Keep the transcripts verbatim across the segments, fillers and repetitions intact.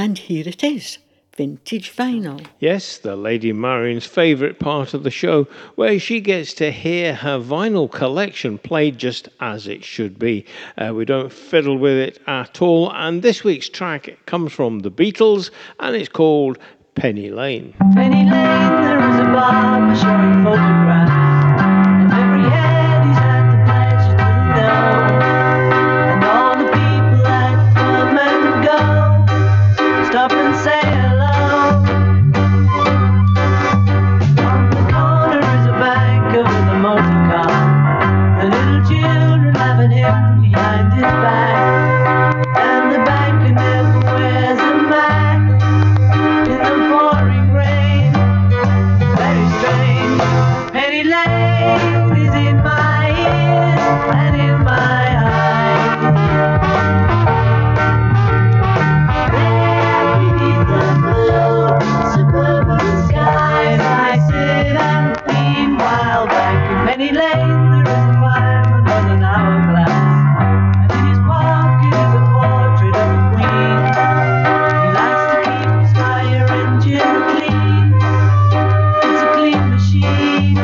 And here it is, vintage vinyl. Yes, the Lady Marion's favourite part of the show, where she gets to hear her vinyl collection played just as it should be. Uh, we don't fiddle with it at all, and this week's track comes from the Beatles, and it's called Penny Lane. Penny Lane, there is a barber showing photographs of every head he's had the pleasure to know, and all the people that come and go stop and say hello. On the corner is a banker with a motor car, the little children laughing him behind his back, and the banker never wears a mask in the pouring rain. Very strange. Penny Lane is in my ears and in my eyes. There beneath the blue suburban skies, I sit and meanwhile back in Penny Lane there is a fireman on an hourglass, and in his pocket is a portrait of a queen. He likes to keep his fire engine clean. It's a clean machine.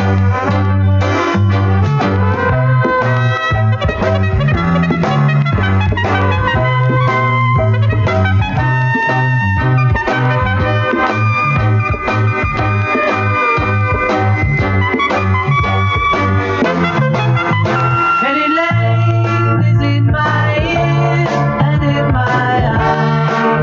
Penny Lane is in my ears and in my eyes.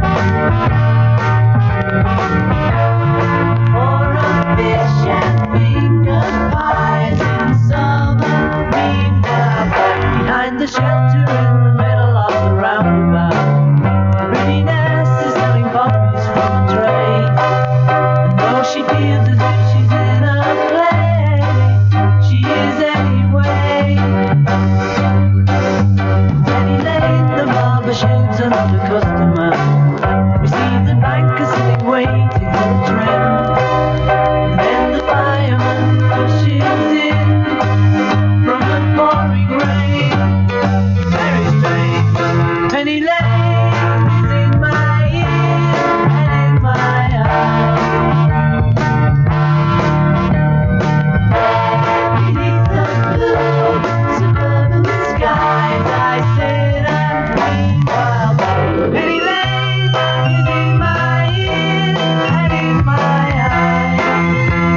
For a fish and finger pies in summer, meanwhile back behind the shelter in the middle of the roundabout, the pretty nurse is selling poppies from a tray, and though she feels as if she's in a play, she is anyway. Penny Lane, the barber shaves another customer. We see the banker sitting waiting for the tram, and then the fireman pushes in from the pouring rain. Very strange. Penny Lane is in my ears and in my eyes. Beneath the blue suburban skies, I sit and meanwhile back. Penny Lane is in my ears and in my eyes.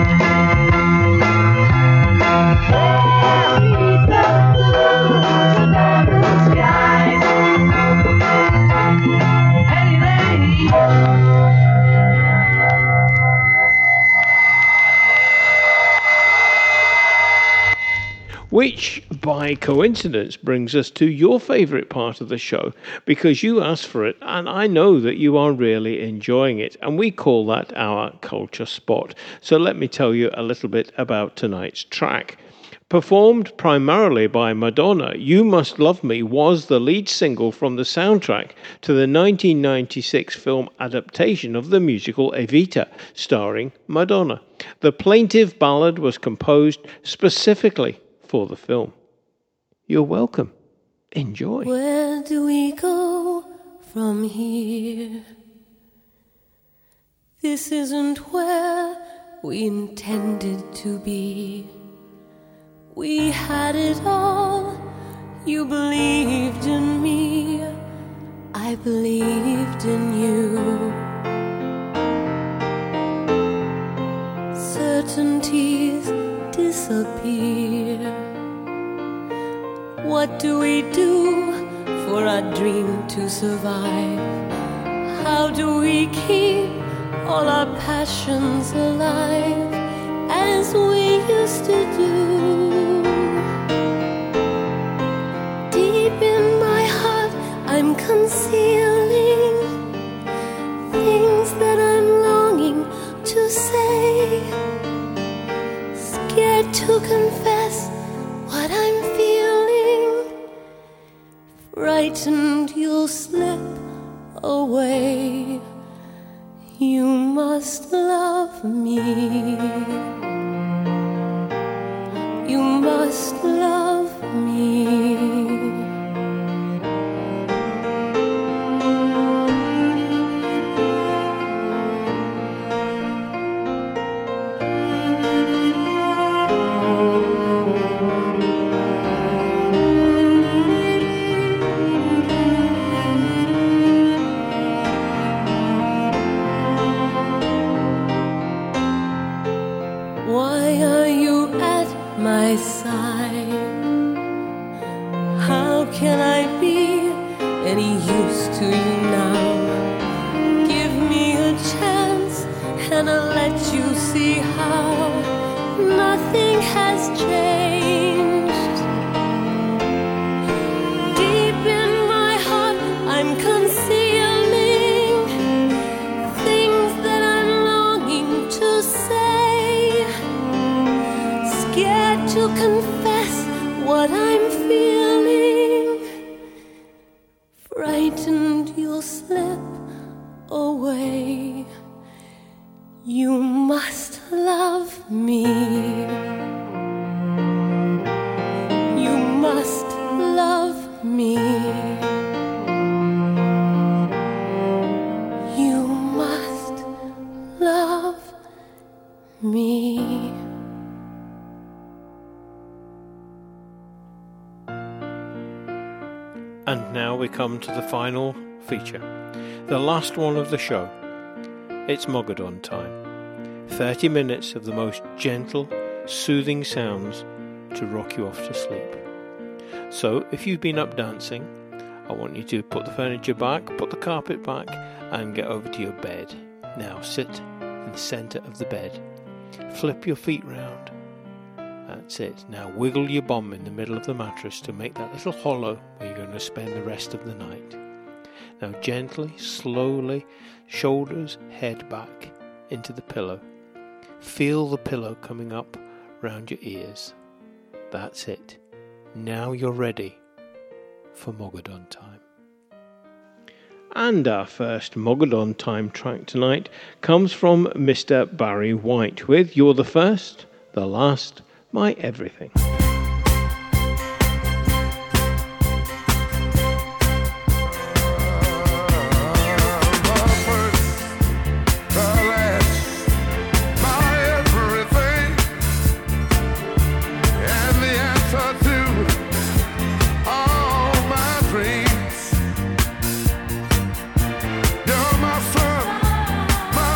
There beneath the blue suburban skies, Penny Lane. Which, by coincidence, brings us to your favourite part of the show, because you asked for it, and I know that you are really enjoying it, and we call that our culture spot. So let me tell you a little bit about tonight's track. Performed primarily by Madonna, You Must Love Me was the lead single from the soundtrack to the nineteen ninety-six film adaptation of the musical Evita, starring Madonna. The plaintive ballad was composed specifically for the film. You're welcome. Enjoy. Where do we go from here? This isn't where we intended to be. We had it all. You believed in me. I believed in you. Certainties disappear. What do we do for our dream to survive? How do we keep all our passions alive as we used to do? Deep in my heart I'm concealing things that I'm longing to say, scared to confess what I'm feeling, frightened you'll slip away. You must love me. You must love me. see how nothing has changed. Deep in my heart, I'm concealing things that I'm longing to say, scared to confess what I'm feeling, frightened you'll slip away. You must love me. You must love me. You must love me. And now we come to the final feature, the last one of the show. It's Mogadon time. thirty minutes of the most gentle, soothing sounds to rock you off to sleep. So, if you've been up dancing, I want you to put the furniture back, put the carpet back, and get over to your bed. Now sit in the centre of the bed. Flip your feet round. That's it. Now wiggle your bum in the middle of the mattress to make that little hollow where you're going to spend the rest of the night. Now gently, slowly, shoulders, head back into the pillow. Feel the pillow coming up round your ears. That's it. Now you're ready for Mogadon time. And our first Mogadon time track tonight comes from Mister Barry White with You're the First, the Last, My Everything.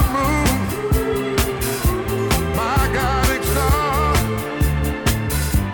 My guiding star,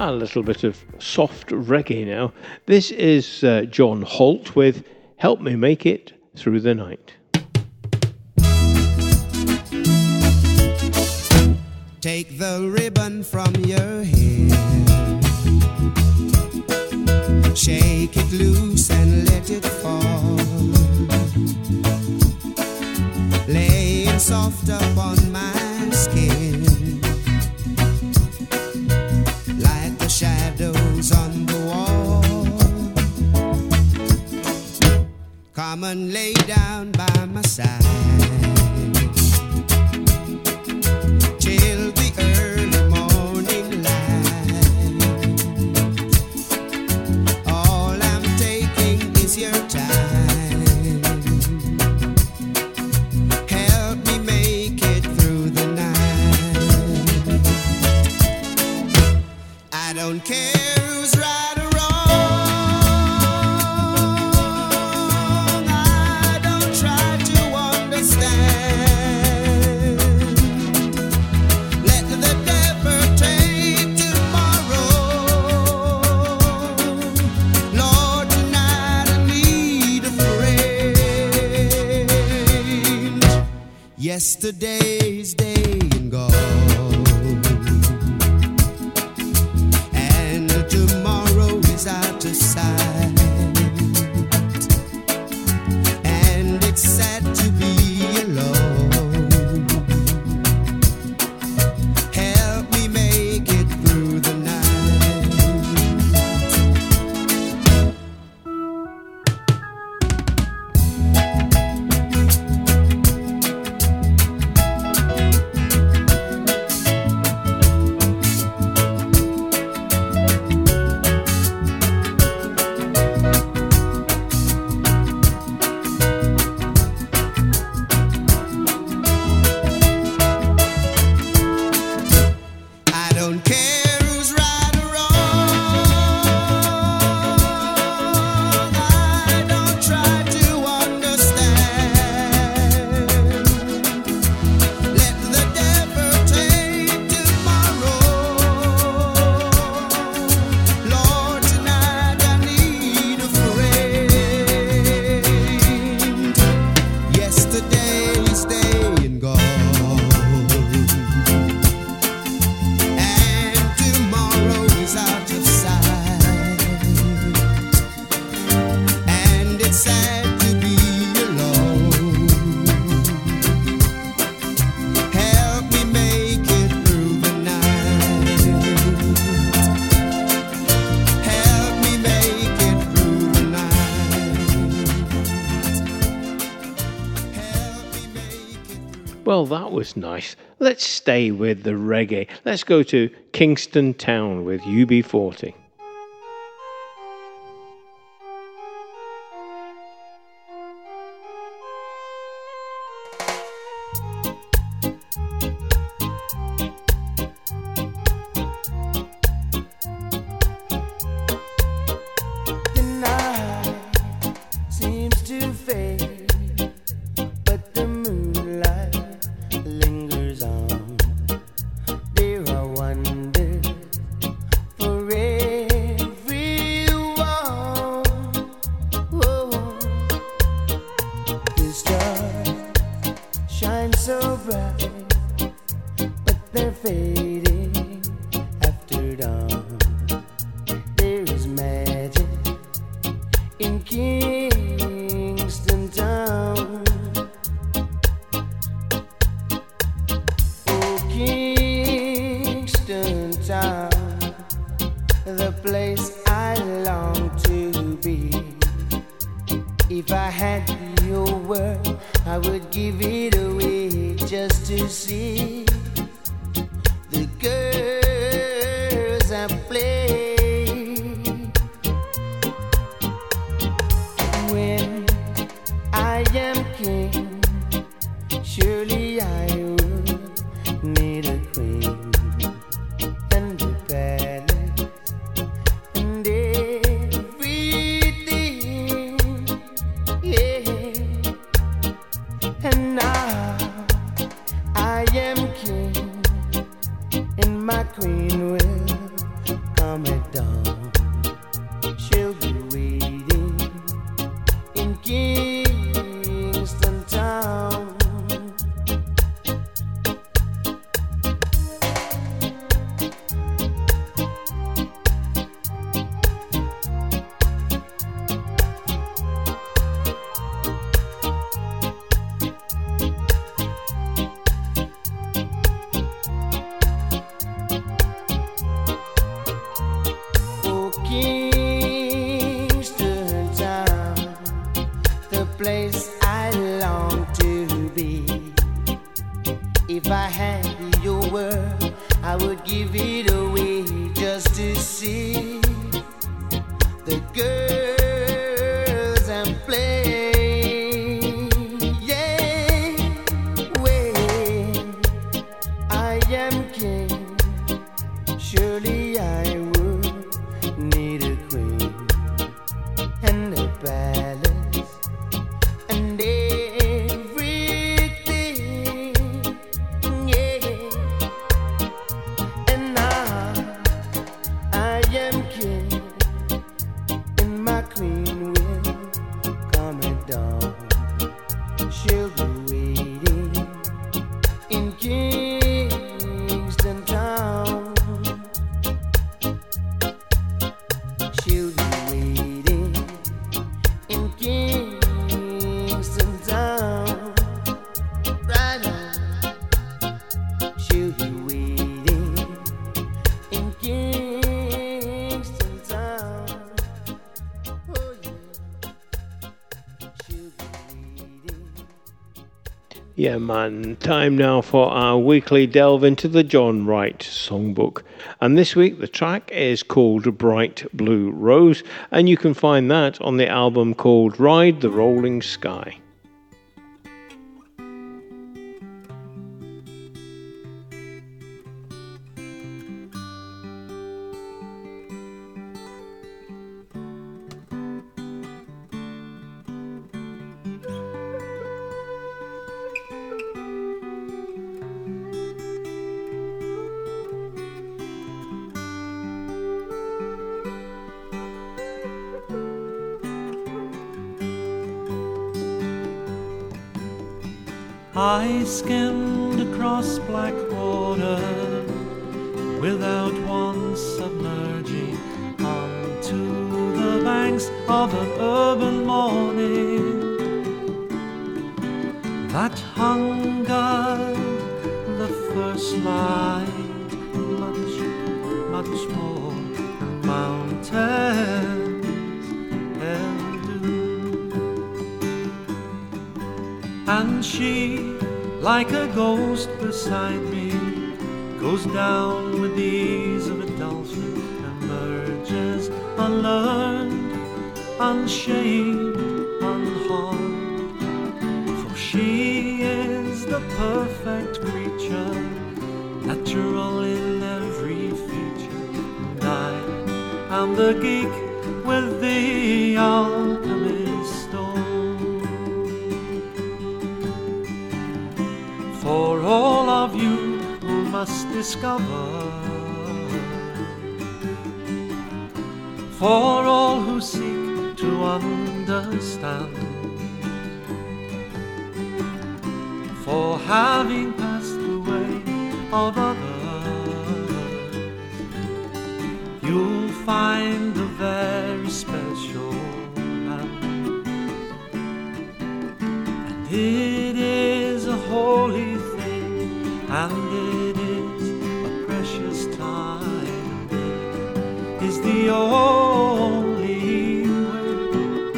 A little bit of soft reggae now. This is uh, John Holt with Help Me Make It Through the Night. Take the ribbon from your hair, shake it loose and let it fall, lay it soft upon my skin, like the shadows on the wall. Come and lay down by my side till the early morning light. All I'm taking is your time. Help me make it through the night. I don't care who's right or wrong. I don't try to understand. Let the devil take tomorrow. Lord, tonight I need a friend. Yesterday's day and gone, and tomorrow is out of sight. And it's sad to be alone. Help me make it through the night. I don't care who's right or wrong. I don't try to understand. Let the devil take tomorrow. Lord, tonight I need a friend. Yesterday's day and gone, and tomorrow is out of sight. And it's sad to be alone. Help me make it through the night. Help me make it through the night. Help me make it through. Well, that was nice. Let's stay with the reggae. Let's go to Kingston Town with U B forty. The night seems to fade, but the moonlight lingers on. There are wonders for everyone. Oh, the stars shine so bright, but they're fading after dawn. There is magic in Kingston Town. Oh, Kingston Town, the place I long to be. If I had your word, I would give it away just to see the girls I play. When I am king, surely I would need a queen and a palace and everything. Yeah. And now I am king. Yeah, man. Time now for our weekly delve into the John Wright songbook. And this week the track is called Bright Blue Rose, and you can find that on the album called Ride the Rolling Sky. I skimmed across black water without once submerging onto the banks of an urban morning that hunger, the first light, much, much more than mountains held do. And she, like a ghost beside me, goes down with the ease of a dolphin, emerges unlearned, unshamed, unharmed. For she is the perfect creature, natural in every feature, and I am the geek with the alchemist stone. For all of you who must discover, for all who seek to understand, for having passed the way of others, you'll find a very special land. And it is a holy thing, and it is a precious time. It is the only way.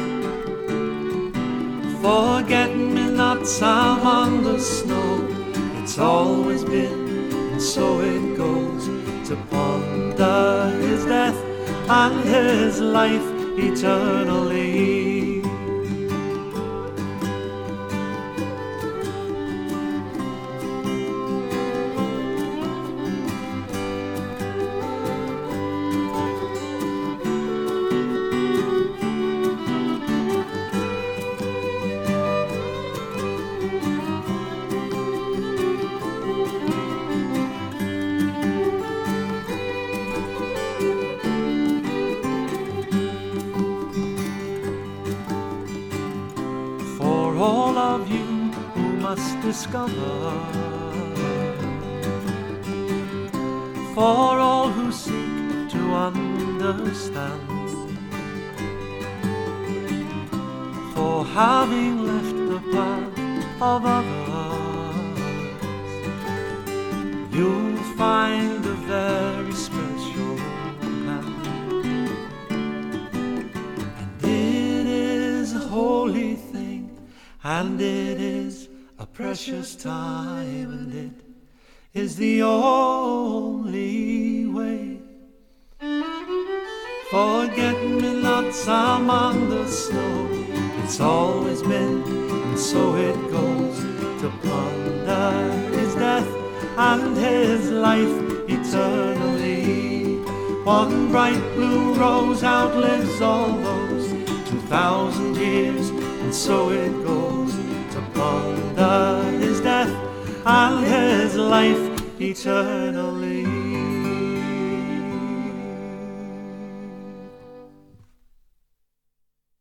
Forget-me-nots among the snow, it's always been, and so it goes, to ponder his death and his life eternally. Discover, for all who seek to understand, for having left the path of others, you'll find a very special land. And it is a holy thing, and it is a precious time, and it is the only way. Forget-me-nots among the snow, it's always been, and so it goes, to ponder his death and his life eternally. One bright blue rose outlives all those two thousand years, and so it goes, to ponder his death and his life eternally.